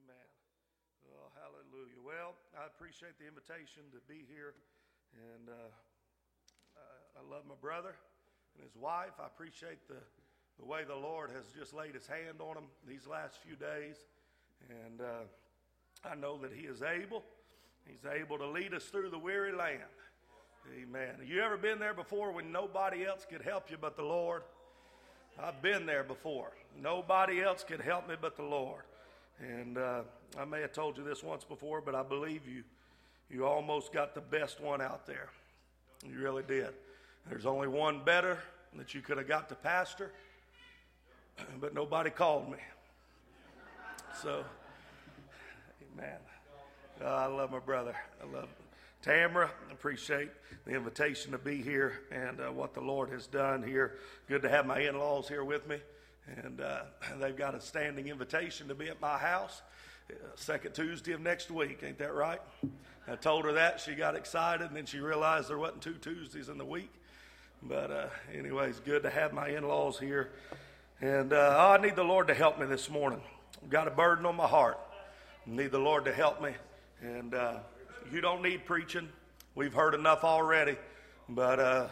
Amen. Oh, hallelujah. Well, I appreciate the invitation to be here, and I love my brother and his wife. I appreciate the way the Lord has just laid his hand on them these last few days, and I know that he is able. He's able to lead us through the weary land. Amen. Have you ever been there before when nobody else could help you but the Lord? I've been there before. Nobody else could help me but the Lord. And I may have told you this once before, but I believe you almost got the best one out there. You really did. There's only one better that you could have got to pastor, but nobody called me. So, amen. I love my brother. I love Tamara. Appreciate the invitation to be here and what the Lord has done here. Good to have my in-laws here with me. And they've got a standing invitation to be at my house second Tuesday of next week. Ain't that right? I told her that. She got excited, and then she realized there wasn't 2 Tuesdays in the week. But anyways, good to have my in-laws here. And I need the Lord to help me this morning. I've got a burden on my heart. I need the Lord to help me. And you don't need preaching. We've heard enough already. But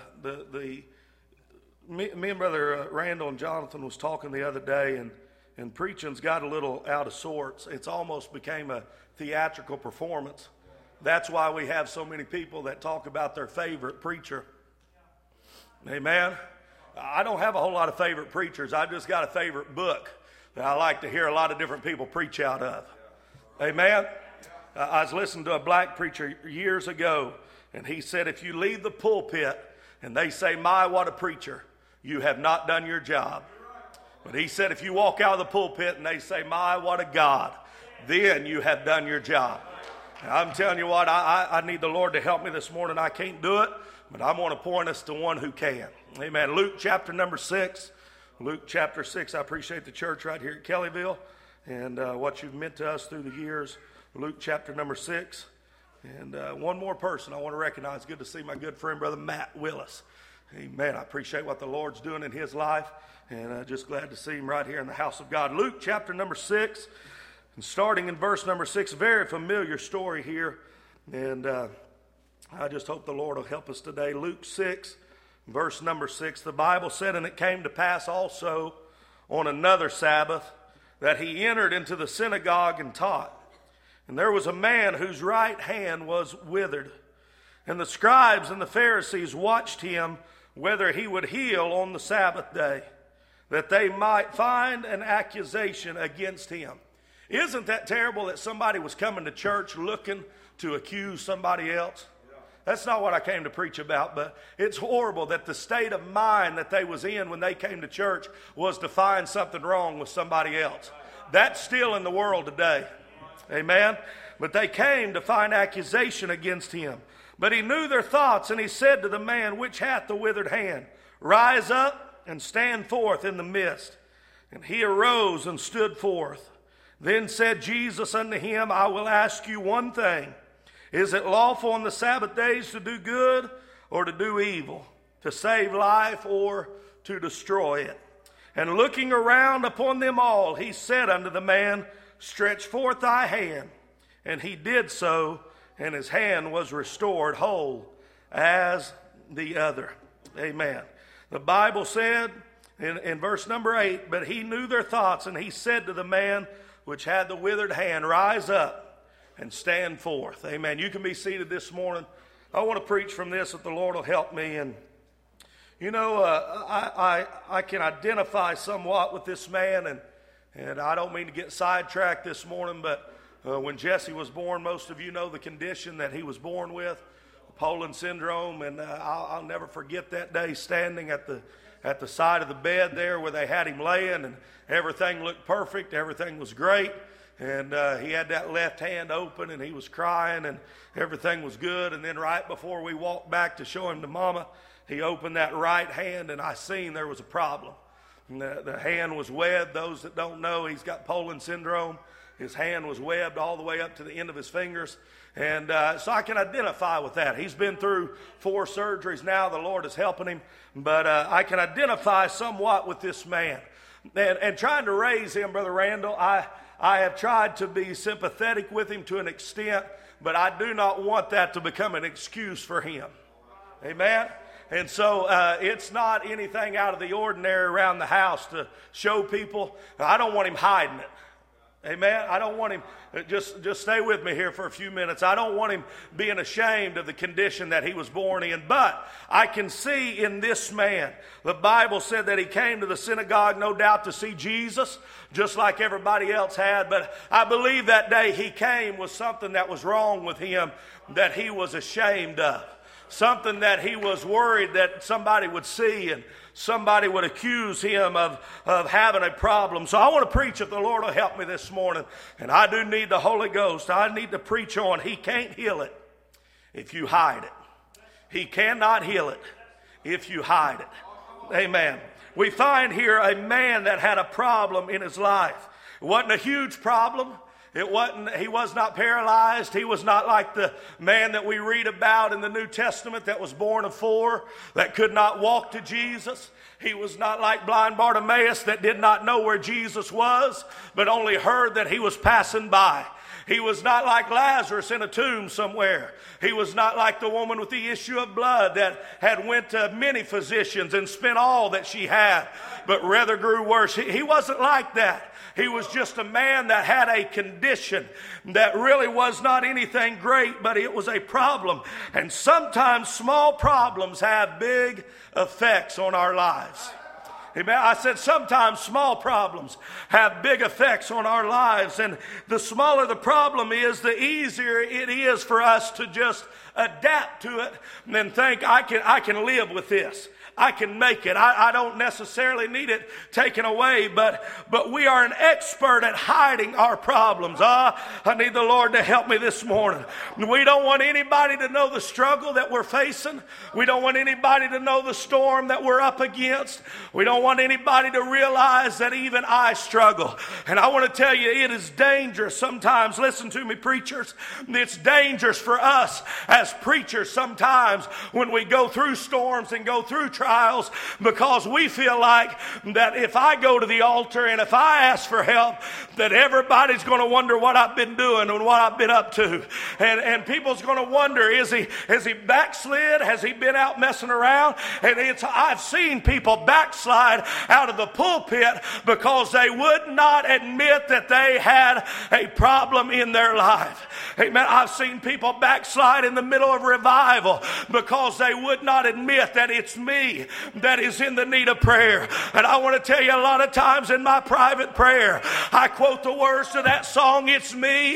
me and Brother Randall and Jonathan was talking the other day, and preaching's got a little out of sorts. It's almost became a theatrical performance. That's why we have so many people that talk about their favorite preacher. Amen. I don't have a whole lot of favorite preachers. I've just got a favorite book that I like to hear a lot of different people preach out of. Amen. I was listening to a black preacher years ago, and he said, if you leave the pulpit and they say, my, what a preacher, you have not done your job. But he said, if you walk out of the pulpit and they say, my, what a God, then you have done your job. And I'm telling you what, I need the Lord to help me this morning. I can't do it, but I want to point us to one who can. Amen. Luke chapter number 6. Luke chapter 6. I appreciate the church right here at Kellyville and what you've meant to us through the years. Luke chapter number 6. And one more person I want to recognize. Good to see my good friend, Brother Matt Willis. Amen. I appreciate what the Lord's doing in his life, and just glad to see him right here in the house of God. Luke chapter number 6, and starting in verse number 6, very familiar story here, and I just hope the Lord will help us today. Luke 6, verse number 6, the Bible said, and it came to pass also on another Sabbath that he entered into the synagogue and taught. And there was a man whose right hand was withered. And the scribes and the Pharisees watched him whether he would heal on the Sabbath day, that they might find an accusation against him. Isn't that terrible that somebody was coming to church looking to accuse somebody else? That's not what I came to preach about, but it's horrible that the state of mind that they was in when they came to church was to find something wrong with somebody else. That's still in the world today. Amen. But they came to find accusation against him. But he knew their thoughts, and he said to the man which hath the withered hand, rise up and stand forth in the midst. And he arose and stood forth. Then said Jesus unto him, I will ask you one thing. Is it lawful on the Sabbath days to do good or to do evil, to save life or to destroy it? And looking around upon them all, he said unto the man, stretch forth thy hand. And he did so, and his hand was restored whole as the other. Amen. The Bible said in verse number 8, but he knew their thoughts, and he said to the man which had the withered hand, rise up and stand forth. Amen. You can be seated this morning. I want to preach from this that the Lord will help me. And you know, I can identify somewhat with this man, and I don't mean to get sidetracked this morning, but when Jesse was born, most of you know the condition that he was born with, Poland syndrome, and I'll never forget that day standing at the side of the bed there where they had him laying, and everything looked perfect, everything was great, and he had that left hand open, and he was crying, and everything was good, and then right before we walked back to show him to Mama, he opened that right hand, and I seen there was a problem. The hand was webbed. Those that don't know, he's got Poland syndrome. His hand was webbed all the way up to the end of his fingers. And so I can identify with that. He's been through 4 surgeries now. The Lord is helping him. But I can identify somewhat with this man. And trying to raise him, Brother Randall, I have tried to be sympathetic with him to an extent, but I do not want that to become an excuse for him. Amen? And so it's not anything out of the ordinary around the house to show people. I don't want him hiding it. Amen? I don't want him, just stay with me here for a few minutes. I don't want him being ashamed of the condition that he was born in. But I can see in this man, the Bible said that he came to the synagogue, no doubt, to see Jesus, just like everybody else had. But I believe that day he came with something that was wrong with him that he was ashamed of. Something that he was worried that somebody would see and somebody would accuse him of having a problem. So I want to preach if the Lord will help me this morning. And I do need the Holy Ghost. I need to preach on he can't heal it if you hide it. He cannot heal it if you hide it. Amen. We find here a man that had a problem in his life. It wasn't a huge problem. He was not paralyzed. He was not like the man that we read about in the New Testament that was born of 4, that could not walk to Jesus. He was not like blind Bartimaeus that did not know where Jesus was, but only heard that he was passing by. He was not like Lazarus in a tomb somewhere. He was not like the woman with the issue of blood that had went to many physicians and spent all that she had, but rather grew worse. He wasn't like that. He was just a man that had a condition that really was not anything great, but it was a problem. And sometimes small problems have big effects on our lives. Amen. I said sometimes small problems have big effects on our lives. And the smaller the problem is, the easier it is for us to just adapt to it and then think, I can live with this. I can make it. I don't necessarily need it taken away, but we are an expert at hiding our problems. I need the Lord to help me this morning. We don't want anybody to know the struggle that we're facing. We don't want anybody to know the storm that we're up against. We don't want anybody to realize that even I struggle. And I want to tell you, it is dangerous sometimes. Listen to me, preachers. It's dangerous for us as preachers sometimes when we go through storms and go through trials, because we feel like that if I go to the altar and if I ask for help, that everybody's going to wonder what I've been doing and what I've been up to. And people's going to wonder, has he backslid? Has he been out messing around? And I've seen people backslide out of the pulpit because they would not admit that they had a problem in their life. Amen. I've seen people backslide in the middle of revival because they would not admit that it's me that is in the need of prayer. And I want to tell you, a lot of times in my private prayer, I quote the words to that song, it's me,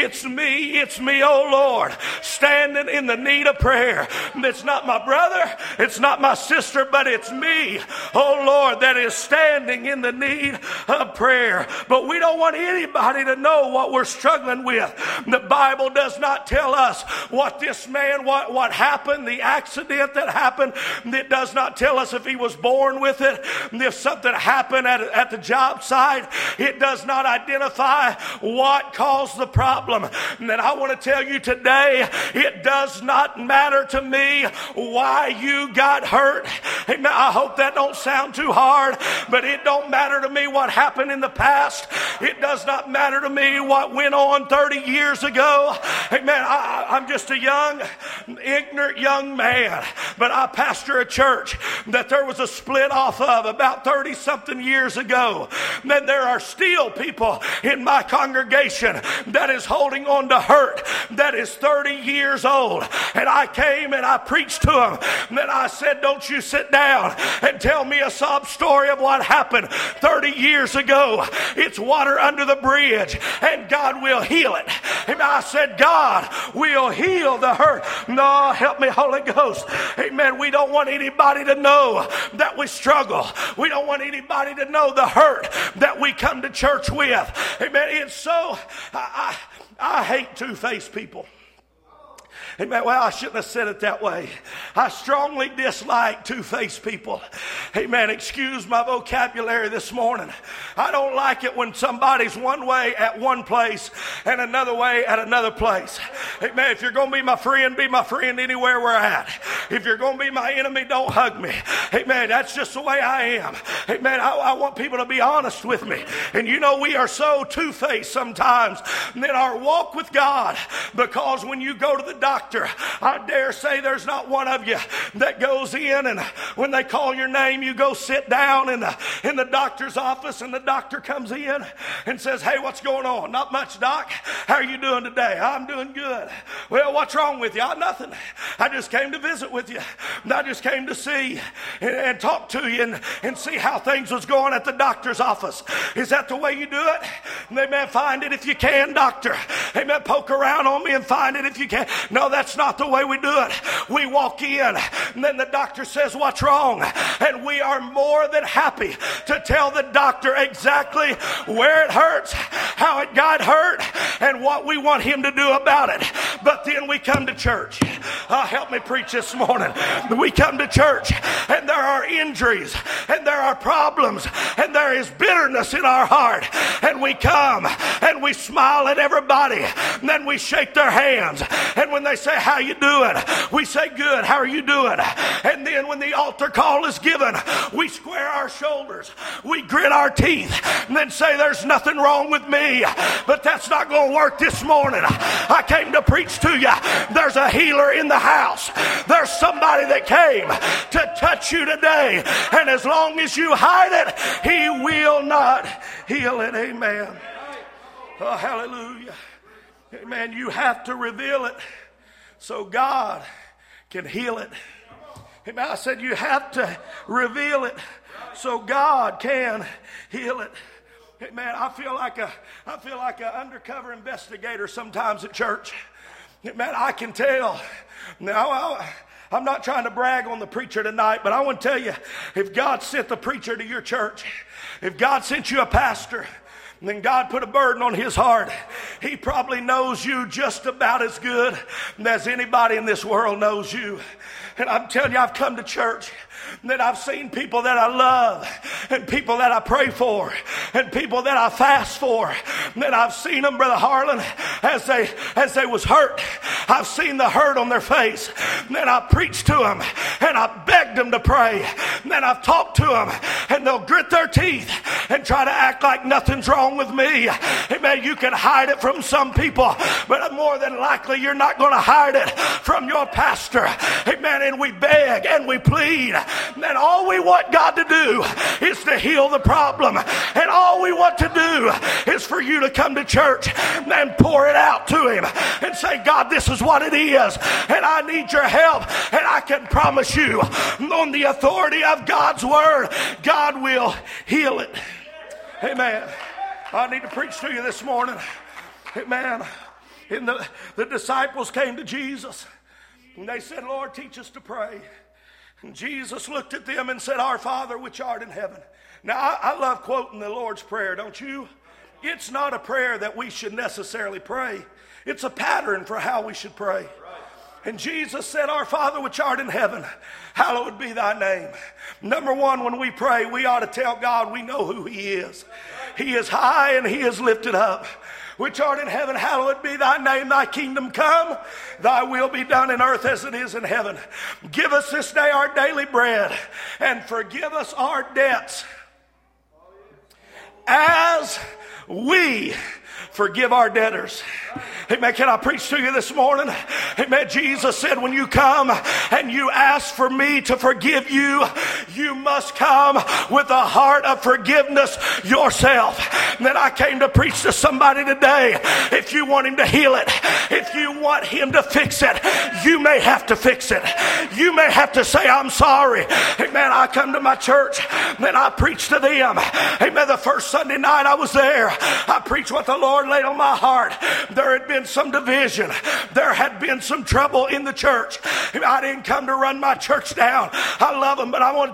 oh Lord, standing in the need of prayer. It's not my brother, it's not my sister, but it's me, oh Lord, that is standing in the need of prayer. But we don't want anybody to know what we're struggling with. The Bible does not tell us what this man, what happened, the accident that happened. It does not tell us if he was born with it, if something happened at the job site. It does not identify what caused the problem. And I want to tell you today, it does not matter to me why you got hurt. I hope that don't sound too hard, but it don't matter to me what happened in the past. It does not matter to me what went on 30 years ago. Amen. I'm just a young, ignorant young man, but I pastor a church that there was a split off of about 30-something years ago. Then there are still people in my congregation that is holding on to hurt that is 30 years old. And I came and I preached to them. And then I said, don't you sit down and tell me a sob story of what happened 30 years ago. It's water under the bridge and God will heal it. And I said, God will heal the hurt. No, help me, Holy Ghost. Amen. We don't want anybody to know that we struggle. We don't want anybody to know the hurt that we come to church with. Amen. It's so, I hate two-faced people. Amen. Well, I shouldn't have said it that way. I strongly dislike two-faced people. Amen. Excuse my vocabulary this morning. I don't like it when somebody's one way at one place and another way at another place. Amen. If you're going to be my friend anywhere we're at. If you're going to be my enemy, don't hug me. Amen. That's just the way I am. Amen. I want people to be honest with me. And you know, we are so two-faced sometimes in our walk with God, because when you go to the doctor, I dare say there's not one of you that goes in and when they call your name, you go sit down in the doctor's office, and the doctor comes in and says, hey, what's going on? Not much, doc. How are you doing today? I'm doing good. Well, what's wrong with you? Nothing. I just came to visit with you. I just came to see and talk to you and see how things was going at the doctor's office. Is that the way you do it? Amen. Find it if you can, doctor. Amen. Poke around on me and find it if you can. No, that's not the way we do it. We walk in, and then the doctor says, what's wrong? And we are more than happy to tell the doctor exactly where it hurts, how it got hurt, and what we want him to do about it. But then we come to church. Help me preach this morning. We come to church, and there are injuries, and there are problems, and there is bitterness in our heart. And we come, and we smile at everybody, and then we shake their hands. And when they say, how you doing? We say, good. How are you doing? And then when the altar call is given, we square our shoulders, we grit our teeth, and then say, there's nothing wrong with me. But that's not going to work this morning. I came to preach to you. There's a healer in the house. There's somebody that came to touch you today, and as long as you hide it, he will not heal it. Amen. Oh, hallelujah. Amen. You have to reveal it so God can heal it. Amen. I said you have to reveal it so God can heal it. Amen. I feel like an undercover investigator sometimes at church. Amen. I can tell. Now, I'm not trying to brag on the preacher tonight, but I want to tell you, if God sent the preacher to your church, if God sent you a pastor, and then God put a burden on his heart, he probably knows you just about as good as anybody in this world knows you. And I'm telling you, I've come to church that I've seen people that I love, and people that I pray for, and people that I fast for. That I've seen them, Brother Harlan, as they was hurt. I've seen the hurt on their face. Then I preached to them, and I begged them to pray. Then I've talked to them, and they'll grit their teeth and try to act like nothing's wrong with me. Amen. You can hide it from some people, but more than likely you're not going to hide it from your pastor. Amen. And we beg and we plead. And all we want God to do is to heal the problem. And all we want to do is for you to come to church and pour it out to him and say, God, this is what it is, and I need your help. And I can promise you, on the authority of God's word, God will heal it. Amen. I need to preach to you this morning. Amen. And the disciples came to Jesus, and they said, Lord, teach us to pray. And Jesus looked at them and said, Our Father which art in heaven. Now, I love quoting the Lord's Prayer, don't you? It's not a prayer that we should necessarily pray. It's a pattern for how we should pray. And Jesus said, Our Father which art in heaven, hallowed be thy name. Number one, when we pray, we ought to tell God we know who he is. He is high and he is lifted up. Which art in heaven, hallowed be thy name. Thy kingdom come, thy will be done in earth as it is in heaven. Give us this day our daily bread, and forgive us our debts as we forgive our debtors. Amen. Can I preach to you this morning? Amen. Jesus said, when you come and you ask for me to forgive you, you must come with a heart of forgiveness yourself. And then I came to preach to somebody today. If you want him to heal it, if you want him to fix it, you may have to fix it. You may have to say, I'm sorry. Amen. I come to my church and I preach to them. Amen. The first Sunday night I was there, I preached what the Lord laid on my heart. There had been some division. There had been some trouble in the church. I didn't come to run my church down. I love them, but I want to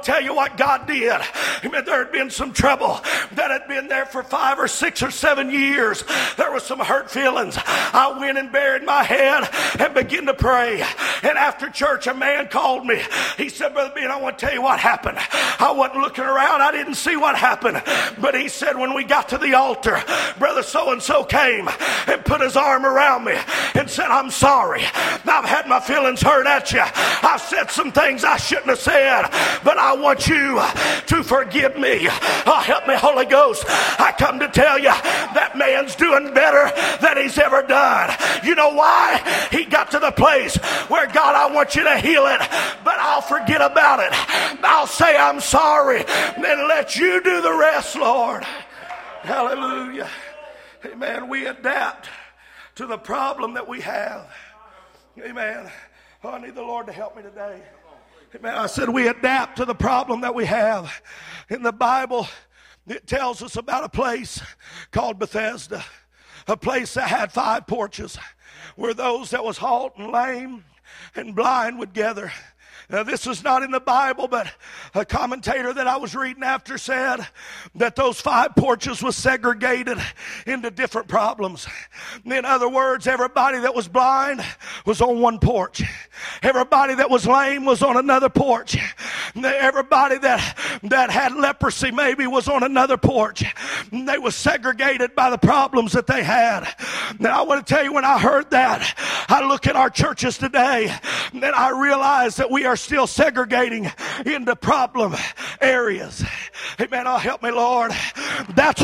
to tell you what God did. Amen. There had been some trouble that had been there for 5 or 6 or 7 years. There was some hurt feelings. I went and buried my head and began to pray. And after church, a man called me. He said, Brother Ben, I want to tell you what happened. I wasn't looking around. I didn't see what happened. But he said, when we got to the altar, Brother so-and-so came and put his arm around me and said, I'm sorry. I've had my feelings hurt at you. I've said some things I shouldn't have said, but I want you to forgive me. Oh, help me, Holy Ghost. I come to tell you that man's doing better than he's ever done. You know why? He got to the place where, God, I want you to heal it, but I'll forget about it. I'll say I'm sorry, then let you do the rest, Lord. Hallelujah. Amen. We adapt to the problem that we have. Amen. Oh, I need the Lord to help me today. Amen. I said we adapt to the problem that we have. In the Bible, it tells us about a place called Bethesda, a place that had 5 porches where those that was halt and lame and blind would gather. Now, this is not in the Bible, but a commentator that I was reading after said that those 5 porches was segregated into different problems. In other words, everybody that was blind was on one porch. Everybody that was lame was on another porch. Everybody that had leprosy maybe was on another porch. They were segregated by the problems that they had. Now, I want to tell you, when I heard that, I look at our churches today and I realize that we are still segregating into problem areas. Amen. Oh, help me, Lord. That's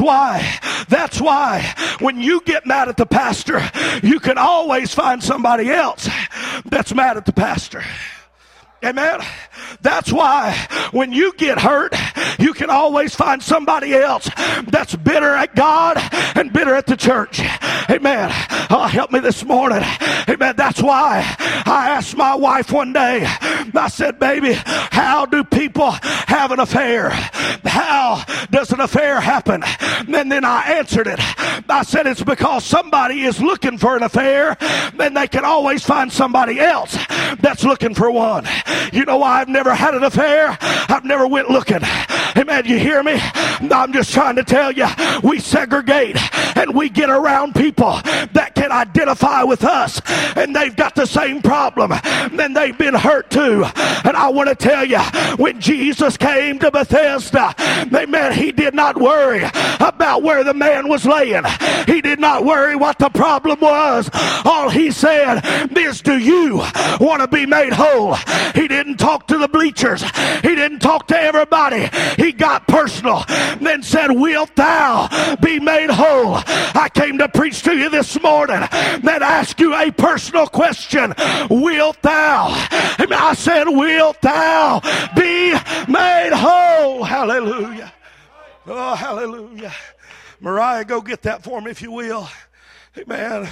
why when you get mad at the pastor, you can always find somebody else that's mad at the pastor. Amen. That's why when you get hurt, you can always find somebody else that's bitter at God and bitter at the church. Amen. Oh, help me this morning. Amen. That's why I asked my wife one day, I said, baby, how do people have an affair? How does an affair happen? And then I answered it. I said, it's because somebody is looking for an affair, then they can always find somebody else that's looking for one. You know why I've never had an affair? I've never went looking. Amen. You hear me? I'm just trying to tell you, we segregate and we get around people that can identify with us, and they've got the same problem, and they've been hurt too. And I want to tell you, when Jesus came to Bethesda, amen, he did not worry about where the man was laying. He did not worry what the problem was. All he said is, do you want to be made whole? He didn't talk to the bleachers. He didn't talk to everybody. He got personal and then said, wilt thou be made whole? I came to preach to you this morning and ask you a personal question. Wilt thou? I said, wilt thou be made whole? Hallelujah. Oh, hallelujah. Mariah, go get that for me if you will. Amen.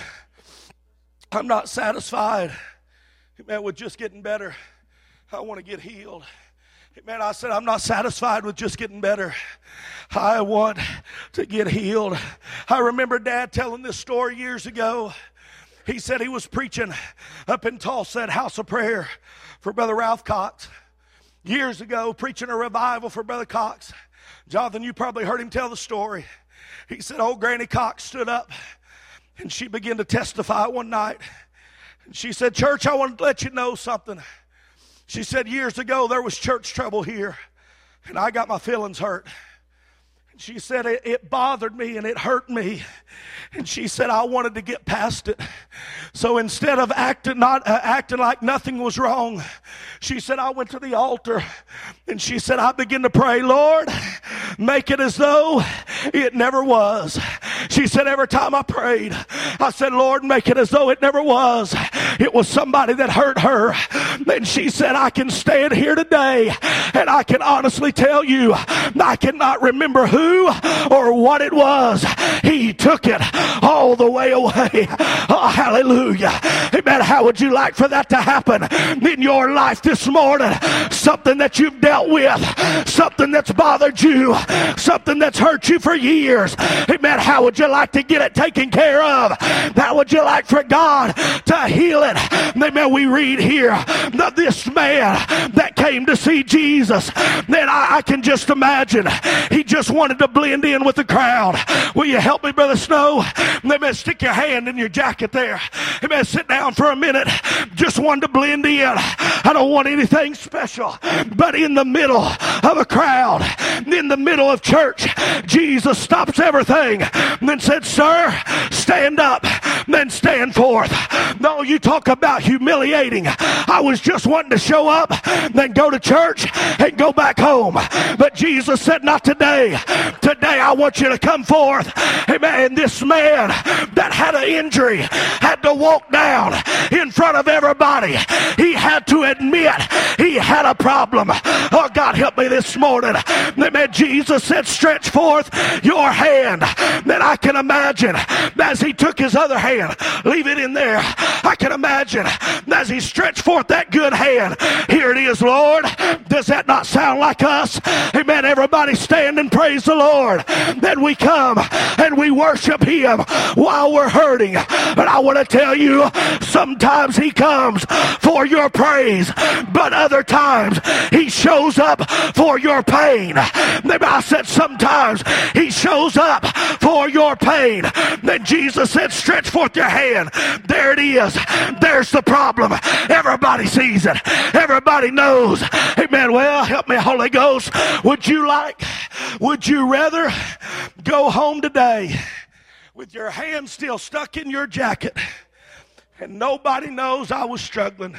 I'm not satisfied, amen, with just getting better. I want to get healed. Amen. I said, I'm not satisfied with just getting better. I want to get healed. I remember Dad telling this story years ago. He said he was preaching up in Tulsa at House of Prayer for Brother Ralph Cox. Years ago, preaching a revival for Brother Cox. Jonathan, you probably heard him tell the story. He said, old Granny Cox stood up and she began to testify one night. And she said, church, I want to let you know something. She said, years ago, there was church trouble here, and I got my feelings hurt. And she said, it bothered me and it hurt me. And she said, I wanted to get past it. So instead of acting like nothing was wrong, she said, I went to the altar and she said, I began to pray, Lord, make it as though it never was. She said, every time I prayed, I said, Lord, make it as though it never was. It was somebody that hurt her. And she said, I can stand here today and I can honestly tell you, I cannot remember who or what it was. He took it all all the way away. Oh, hallelujah. Amen. How would you like for that to happen in your life this morning? Something that you've dealt with, something that's bothered you, something that's hurt you for years. Amen. How would you like to get it taken care of? How would you like for God to heal it? Amen. We read here that this man that came to see Jesus, then I can just imagine he just wanted to blend in with the crowd. Will you help me, Brother Snow? Amen. Stick your hand in your jacket there. Amen. Sit down for a minute. Just wanted to blend in. I don't want anything special. But in the middle of a crowd, in the middle of church, Jesus stops everything and then said, "Sir, stand up, then stand forth." No, you talk about humiliating. I was just wanting to show up, then go to church and go back home. But Jesus said, "Not today. Today I want you to come forth." Amen. And this man that had an injury had to walk down in front of everybody. He had to admit he had a problem. Oh, God, help me this morning. Amen. Jesus said, "Stretch forth your hand." Then I can imagine as he took his other hand, leave it in there. I can imagine as he stretched forth that good hand. "Here it is, Lord." Does that not sound like us? Amen. Everybody stand and praise the Lord. Then we come and we worship him while we're hurting. But I want to tell you, sometimes he comes for your praise, but other times he shows up for your pain. Maybe I said sometimes he shows up for your pain. Then Jesus said, "Stretch forth your hand." There it is. There's the problem. Everybody sees it. Everybody knows. Amen. Well, help me, Holy Ghost. Would you rather go home today with your hand still stuck in your jacket and nobody knows I was struggling?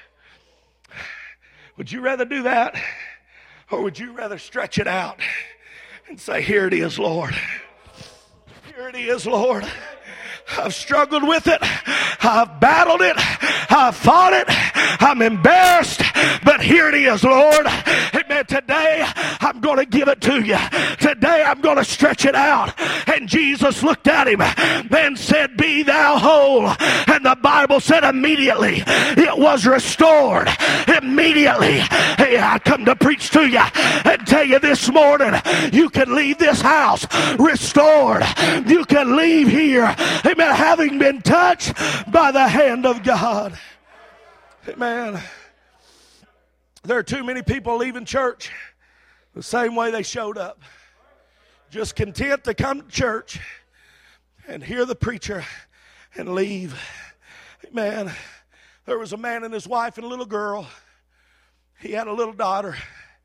Would you rather do that? Or would you rather stretch it out and say, "Here it is, Lord. Here it is, Lord. I've struggled with it. I've battled it. I've fought it. I'm embarrassed. But here it is, Lord. Amen. Today, I'm going to give it to you. Today, I'm going to stretch it out." And Jesus looked at him and said, "Be thou whole." And the Bible said immediately it was restored. Immediately. Hey, I come to preach to you and tell you this morning, you can leave this house restored. You can leave here, amen, having been touched by the hand of God. Amen. There are too many people leaving church the same way they showed up. Just content to come to church and hear the preacher and leave. Amen. There was a man and his wife and a little girl. He had a little daughter.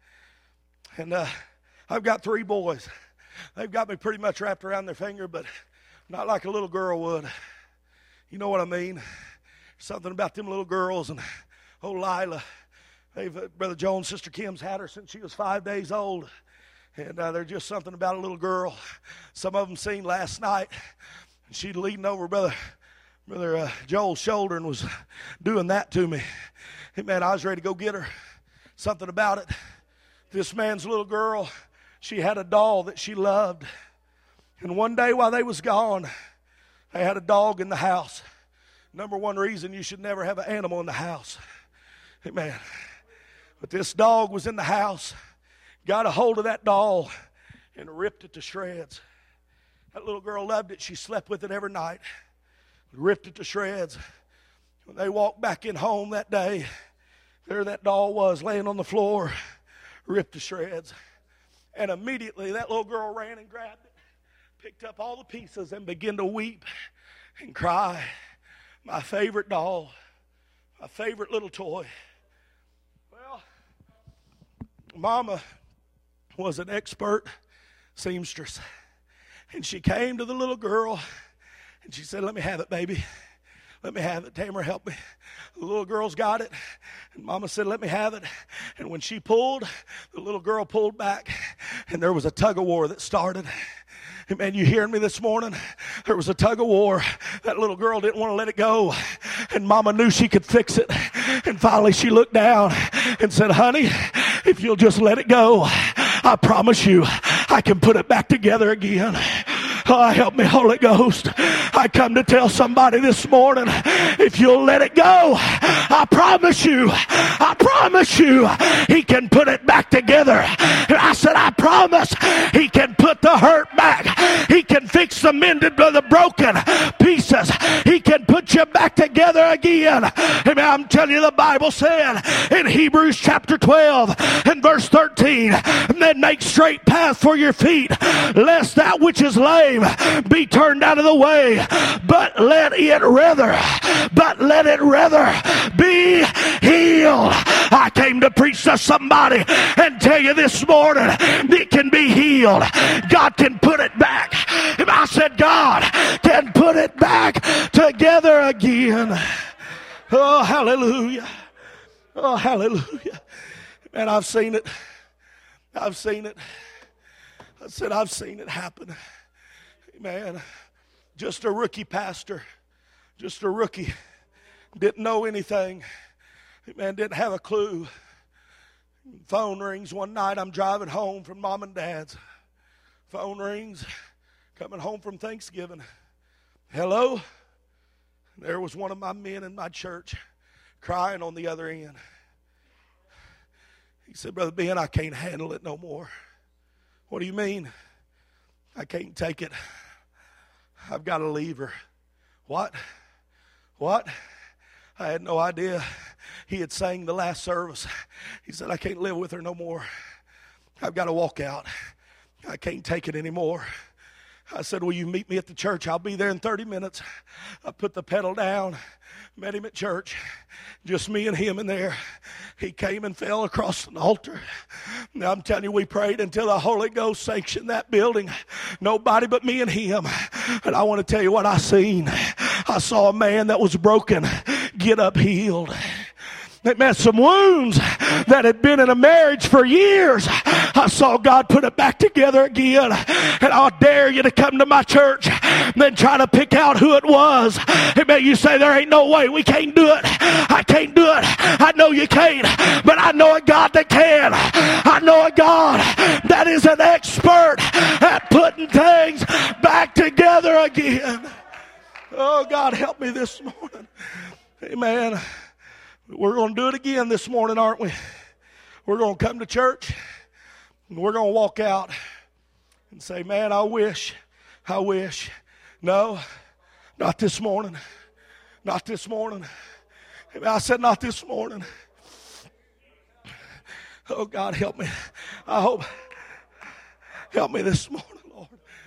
And I've got 3 boys. They've got me pretty much wrapped around their finger, but not like a little girl would. You know what I mean? Something about them little girls. And oh, Lila, Brother Jones, Sister Kim's had her since she was 5 days old. And there's just something about a little girl. Some of them seen last night. And she'd leaning over Brother Joel's shoulder and was doing that to me. Hey, man, I was ready to go get her. Something about it. This man's little girl, she had a doll that she loved. And one day while they was gone, they had a dog in the house. Number one reason you should never have an animal in the house. Amen. But this dog was in the house, got a hold of that doll and ripped it to shreds. That little girl loved it. She slept with it every night. Ripped it to shreds. When they walked back in home that day, there that doll was laying on the floor, ripped to shreds. And immediately that little girl ran and grabbed it, picked up all the pieces and began to weep and cry. My favorite doll, my favorite little toy. Well, Mama was an expert seamstress. And she came to the little girl and she said, "Let me have it, baby. Let me have it. Tamara, help me." The little girl's got it. And Mama said, "Let me have it." And when she pulled, the little girl pulled back. And there was a tug of war that started. Hey, man, you hearing me this morning? There was a tug of war. That little girl didn't want to let it go. And Mama knew she could fix it. And finally she looked down and said, "Honey, if you'll just let it go, I promise you I can put it back together again." Oh, help me, Holy Ghost. I come to tell somebody this morning, if you'll let it go, I promise you, he can put it back together. I said, I promise he can put the hurt back. He can fix the mended, the broken pieces. He can put you back together again. Amen. I'm telling you, the Bible said in Hebrews chapter 12 and verse 13, and then make straight path for your feet, lest that which is lame be turned out of the way, but let it rather be healed. I came to preach to somebody and tell you this morning, it can be healed. God can put it back. If I said God can put it back together again. Oh, hallelujah. Oh, hallelujah. Man, I've seen it. I said, I've seen it happen. Man, just a rookie pastor, just a rookie, didn't know anything. Man, didn't have a clue. Phone rings one night. I'm driving home from mom and dad's. Phone rings, coming home from Thanksgiving. Hello? There was one of my men in my church crying on the other end. He said, Brother Ben, I can't handle it no more. What do you mean? I can't take it. I've got to leave her. What? I had no idea. He had sang the last service. He said, I can't live with her no more. I've got to walk out. I can't take it anymore. I said, will you meet me at the church? I'll be there in 30 minutes. I put the pedal down, met him at church, just me and him in there. He came and fell across an altar. Now I'm telling you, we prayed until the Holy Ghost sanctioned that building. Nobody but me and him. And I want to tell you what I seen. I saw a man that was broken get up healed. That meant some wounds that had been in a marriage for years. I saw God put it back together again. And I'll dare you to come to my church and then try to pick out who it was. Amen. You say, there ain't no way. We can't do it. I can't do it. I know you can't. But I know a God that can. I know a God that is an expert at putting things back together again. Oh, God, help me this morning. Amen. We're going to do it again this morning, aren't we? We're going to come to church, and we're going to walk out and say, man, I wish. No, not this morning. Not this morning. I said, not this morning. Oh, God, help me. Help me this morning, Lord.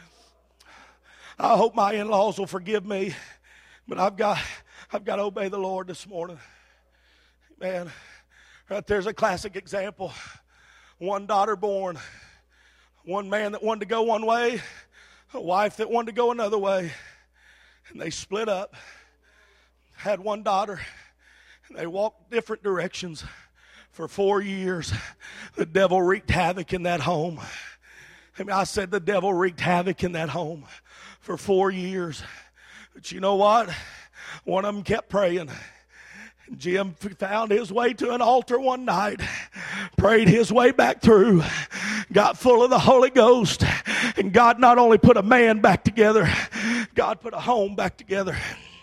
I hope my in-laws will forgive me, but I've got to obey the Lord this morning. Man, right there's a classic example. One daughter born. One man that wanted to go one way. A wife that wanted to go another way. And they split up. Had one daughter. And they walked different directions for 4 years. The devil wreaked havoc in that home. I said the devil wreaked havoc in that home for 4 years. But you know what? One of them kept praying. Jim found his way to an altar one night, prayed his way back through, got full of the Holy Ghost, and God not only put a man back together, God put a home back together.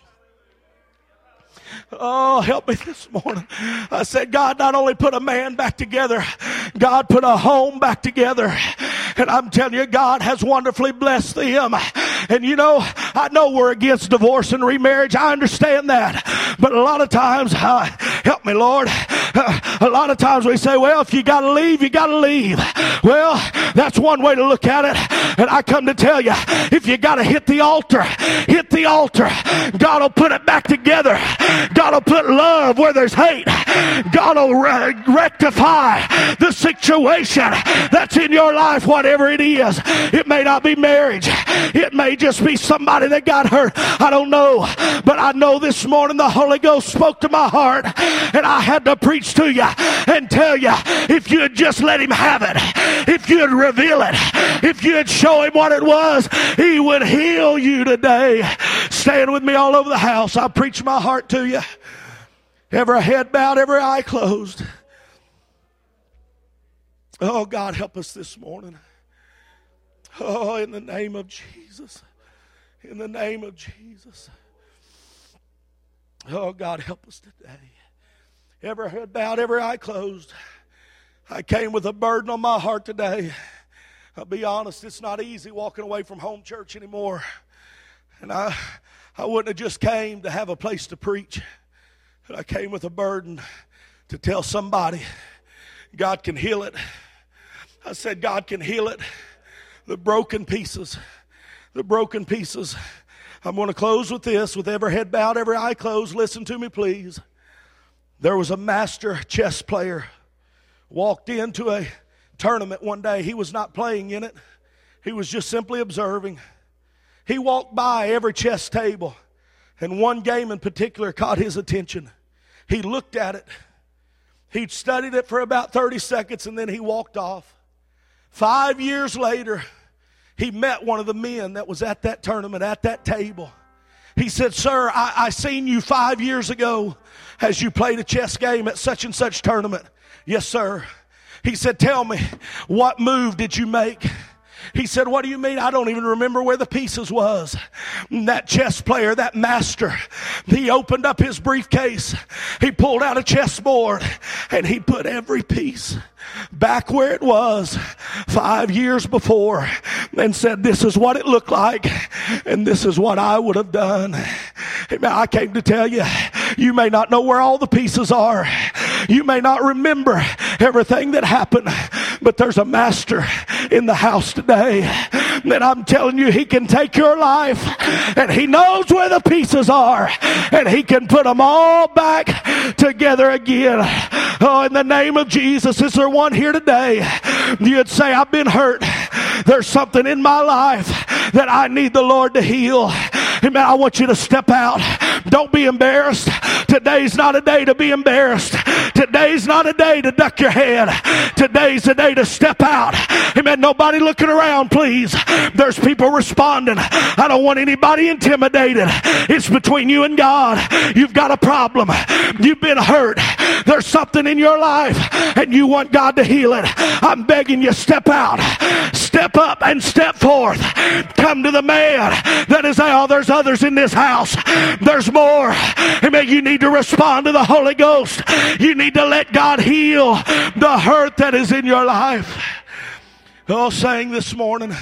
Oh, help me this morning. I said, God not only put a man back together, God put a home back together. And I'm telling you, God has wonderfully blessed them. And you know, I know we're against divorce and remarriage. I understand that. But a lot of times, help me, Lord. A lot of times we say, well, if you got to leave, you got to leave. Well, that's one way to look at it. And I come to tell you, if you got to hit the altar, hit the altar. God will put it back together. God will put love where there's hate. God will rectify the situation that's in your life, whatever it is. It may not be marriage. It may just be somebody that got hurt. I don't know. But I know this morning the Holy Ghost spoke to my heart, and I had to preach to you and tell you, if you'd just let him have it, if you'd reveal it, if you'd show him what it was, he would heal you today. Stand with me all over the house. I'll preach my heart to you. Every head bowed, every eye closed. Oh, God, help us this morning. Oh, in the name of Jesus. In the name of Jesus. Oh, God, help us today. Every head bowed, every eye closed. I came with a burden on my heart today. I'll be honest, it's not easy walking away from home church anymore. And I wouldn't have just came to have a place to preach. But I came with a burden to tell somebody God can heal it. I said God can heal it. The broken pieces. The broken pieces. I'm going to close with this, with every head bowed, every eye closed. Listen to me, please. There was a master chess player walked into a tournament one day. He was not playing in it. He was just simply observing. He walked by every chess table, and one game in particular caught his attention. He looked at it. He studied it for about 30 seconds, and then he walked off. 5 years later, he met one of the men that was at that tournament, at that table. He said, "Sir, I seen you 5 years ago as you played a chess game at such and such tournament." "Yes, sir." He said, "Tell me, what move did you make?" He said, "What do you mean? I don't even remember where the pieces was." And that chess player, that master, he opened up his briefcase. He pulled out a chessboard and he put every piece back where it was 5 years before and said, "This is what it looked like and this is what I would have done." Amen. I came to tell you, you may not know where all the pieces are. You may not remember everything that happened, but there's a master in the house today. And I'm telling you, he can take your life and he knows where the pieces are and he can put them all back together again. Oh, in the name of Jesus, is there one here today? You'd say, "I've been hurt. There's something in my life that I need the Lord to heal." Amen. I want you to step out. Don't be embarrassed. Today's not a day to be embarrassed. Today's not a day to duck your head. Today's a day to step out. Amen. Nobody looking around, please. There's people responding. I don't want anybody intimidated. It's between you and God. You've got a problem. You've been hurt. There's something in your life and you want God to heal it. I'm begging you, step out. Step up and step forth. Come to the man that is, "Oh, there's others in this house. There's more." Amen. You need to respond to the Holy Ghost. You need to let God heal the hurt that is in your life. Oh, saying this morning.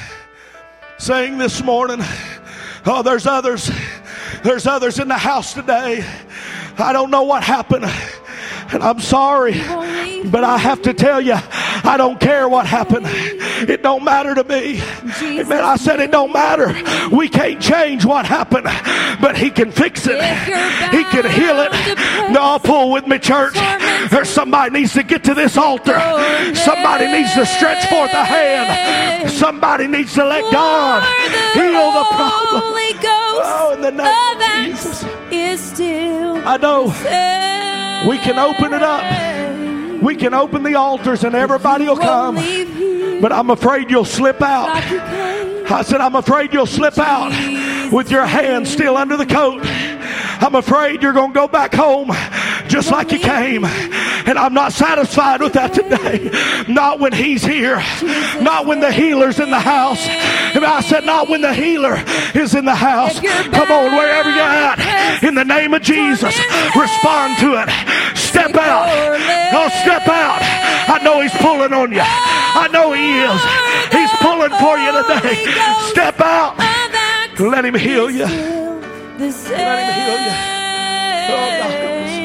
Oh, there's others. There's others in the house today. I don't know what happened. And I'm sorry, but I have to tell you, I don't care what happened. It don't matter to me. Amen. I said it don't matter. We can't change what happened, but he can fix it. He can heal it. No, pull with me, church. There's somebody needs to get to this altar. Somebody needs to stretch forth a hand. Somebody needs to let God heal the problem. Oh, in the name of Jesus. I know. We can open it up. We can open the altars and everybody will come. But I'm afraid you'll slip out. I said, I'm afraid you'll slip out with your hand still under the coat. I'm afraid you're going to go back home just like you came. And I'm not satisfied with that today. Not when he's here. Not when the healer's in the house. And I said, not when the healer is in the house. Come on, wherever you're at. In the name of Jesus, respond to it. Step out. Oh, step out. I know he's pulling on you. I know he is. He's pulling for you today. Step out. Let him heal you. Let him heal you. Oh, God.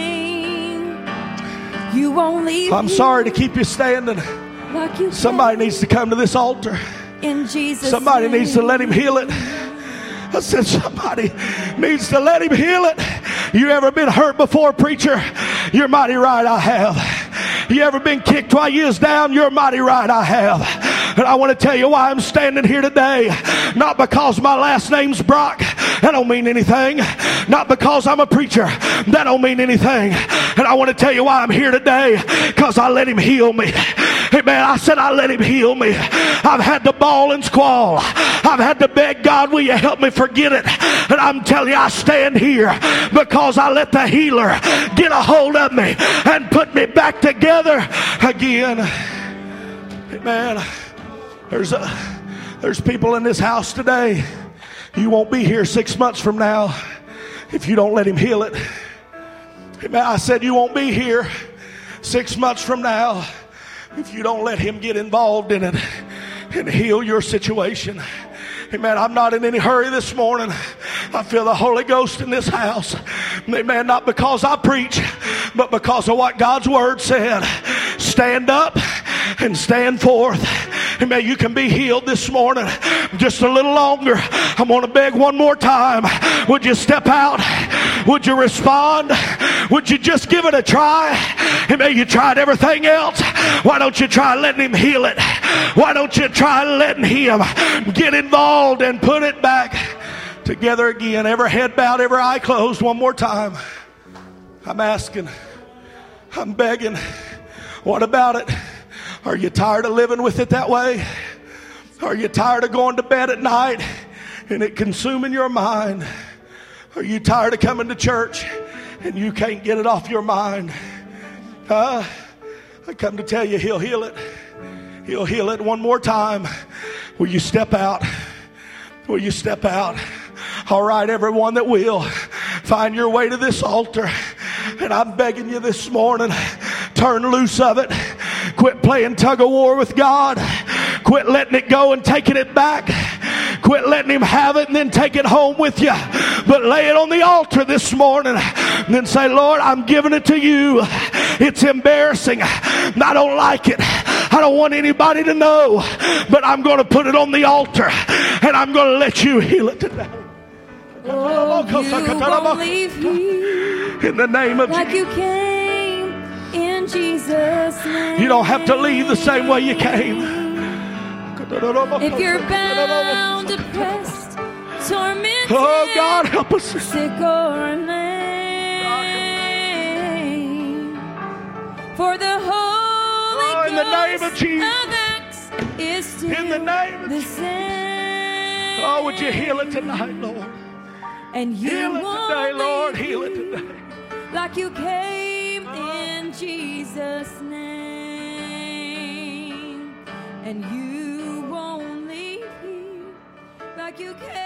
You won't leave. I'm sorry to keep you standing. Like somebody needs to come to this altar. In Jesus' somebody name. needs to let him heal it. I said somebody needs to let him heal it. You ever been hurt before, preacher? You're mighty right, I have. You ever been kicked while you was down? You're mighty right, I have. And I want to tell you why I'm standing here today. Not because my last name's Brock. That don't mean anything. Not because I'm a preacher. That don't mean anything. And I want to tell you why I'm here today. Because I let him heal me. Amen. I said I let him heal me. I've had to bawl and squall. I've had to beg God, will you help me forget it? And I'm telling you, I stand here because I let the healer get a hold of me and put me back together again. Amen. There's people in this house today, you won't be here 6 months from now if you don't let him heal it. Amen. I said you won't be here 6 months from now if you don't let him get involved in it and heal your situation. Amen. I'm not in any hurry this morning. I feel the Holy Ghost in this house. Amen. Not because I preach, but because of what God's word said. Stand up and stand forth. Amen. You can be healed this morning. Just a little longer. I'm going to beg one more time. Would you step out? Would you respond? Would you just give it a try? Amen. You tried everything else. Why don't you try letting him heal it? Why don't you try letting him get involved and put it back together again? Every head bowed, every eye closed. One more time. I'm asking. I'm begging. What about it? Are you tired of living with it that way? Are you tired of going to bed at night and it consuming your mind? Are you tired of coming to church and you can't get it off your mind? I come to tell you, he'll heal it. He'll heal it. One more time. Will you step out? Will you step out? All right, everyone that will, find your way to this altar. And I'm begging you this morning, turn loose of it. Quit playing tug of war with God. Quit letting it go and taking it back. Quit letting him have it and then take it home with you. But lay it on the altar this morning and then say, Lord, I'm giving it to you. It's embarrassing. I don't like it. I don't want anybody to know. But I'm going to put it on the altar and I'm going to let you heal it today. Oh, you won't leave here in the name of like Jesus. you came in Jesus' name. You don't have to leave the same way you came. If you're bound, depressed, tormented, oh God, help us. sick or lame, for the Holy in the name of Jesus. of Acts is still In the name of the Jesus. same. Oh, would you heal it tonight, Lord? And you Heal it won't today, Lord. leave Heal it today. like you came in Jesus' name. And you won't leave here like you came.